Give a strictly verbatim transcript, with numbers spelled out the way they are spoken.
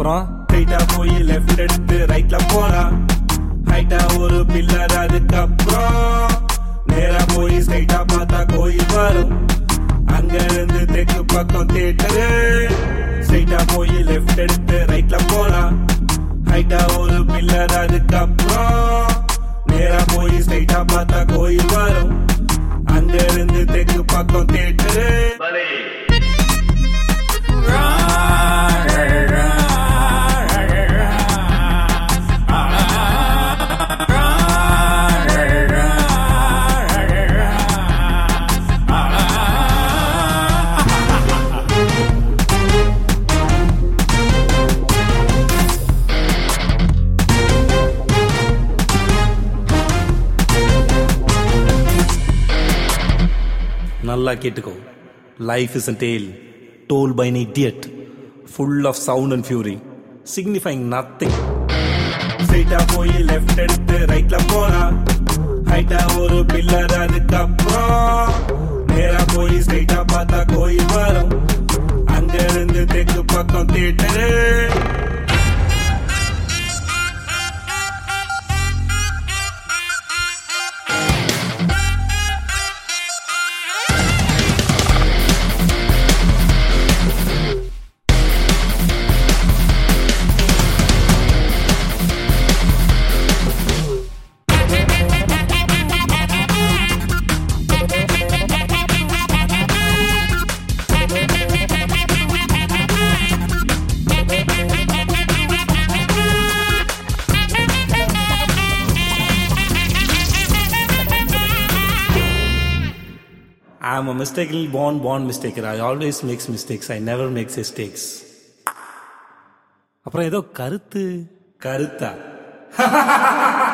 அப்புறம் ஸ்ட்ரைட்டா போய் லெஃப்ட் எடுத்து ரைட்ல போனா ஹைட்டா ஒரு பில்லர். அதுக்கப்புறம் நேரா போய் ஸ்ட்ரைட்டா பார்த்தா கோயில் வரும். அங்க இருந்து தெற்கு பக்கம் தியேட்டரு. ஸ்ட்ரைட்டா போய் லெஃப்ட் எடுத்து ரைட்ல போனா ஹைட்டா ஒரு பில்லர். அதுக்கப்புறம் நேரா போய் ஸ்ட்ரைட்டா பார்த்தா கோயில் வரும். அங்க இருந்து தெற்கு பக்கம் தியேட்டரு. நல்லா கேட்டுக்கோ. Life is a tale told by an idiot, full of sound and fury, signifying nothing. ஸ்ட்ரைட்டா போய் லெஃப்ட் எடுத்து ரைட்ல போனா ஹைட்டா ஒரு பில்லர். அதுக்கப்புறம் நேரா போய் ஸ்ட்ரைட்டா பார்த்தா கோயில் வரும். அங்க இருந்து தெற்கு பக்கம் theatre. I'm a mistakenly born born mistaker. I always makes mistakes. I never makes mistakes. அப்புறம் ஏதோ கருத்து கருத்தா